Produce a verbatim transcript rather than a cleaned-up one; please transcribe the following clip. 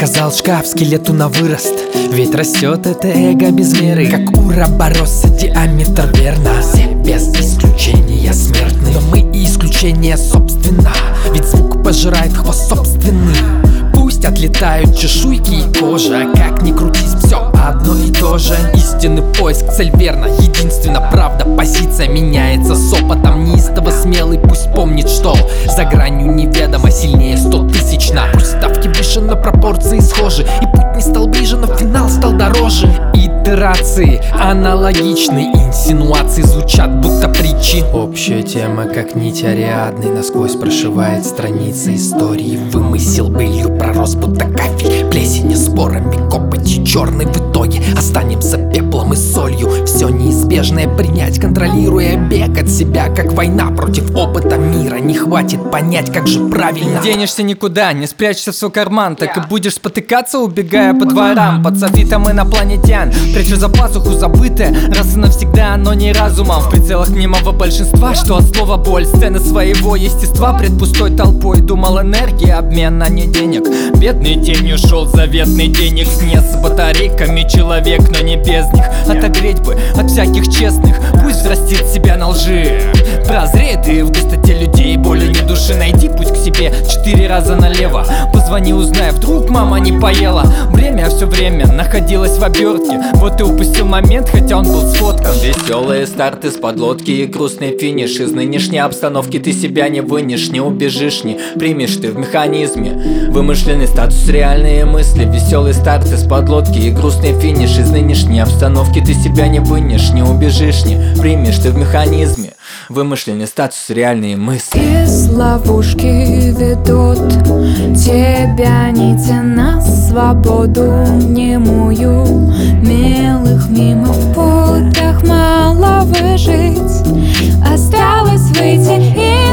Сказал шкаф скелету на вырост, ведь растет это эго без меры. Как уробороса, диаметр верно. Все без исключения смертны, но мы и исключение собственно, ведь звук пожирает хвост собственный. Пусть отлетают чешуйки и кожа, как ни крутись, все одно и то же. Истинный поиск, цель верна, единственно правда. Позиция меняется с опытом, неистово смелый пусть помнит, что за гранью неведомо сильнее стотысячно. Пусть ставки выше, но пропорции схожи, и путь не стал ближе, но финал стал дороже. Итерации аналогичны, инсинуации звучат будто притчи. Общая тема, как нить Ариадны, насквозь прошивает страницы истории. Вымысел былью пророс будто кафель, плесенью, спорами, копотью черной. В итоге останемся пеплом и солью. Все неизбежное принять, контролируя бег от себя, как война против опыта мира. Не хватит понять, как же правильно. Не денешься никуда, не спрячься в свой карман, так и будешь спотыкаться, убегая по дворам. Под софитом инопланетян прячу за пазуху забытое, раз и навсегда оно не разумом. В прицелах мнимого большинства, что от слова боль, сцены своего естества пред пустой толпой. Думал, энергия обмен, а не денег. Бедный тень ушел, заветный денег снес. С батарейками человек, но не без них. Отогреть бы от всяких честных, пусть взрастит себя на лжи. Прозреет и в густоте людей боли ни души. Найди путь к себе четыре раза налево. Позвони, узнай, вдруг мама не поела. Время все время находилось в обертке. Вот и упустил момент, хотя он был сфоткан. Веселые старты с подлодки и грустный финиш. Из нынешней обстановки ты себя не вынешь, не убежишь, не примешь ты в механизме. Вымышленный статус, реальные мысли. Веселые старты с подлодки и грустный финиш. Из нынешней обстановки ты себя не вынешь, не убежишь, не примешь ты в механизме. Вымышленный статус, реальные мысли. Из ловушки ведут тебя нити на свободу немую. Милых мимо в путях мало выжить, осталось выйти и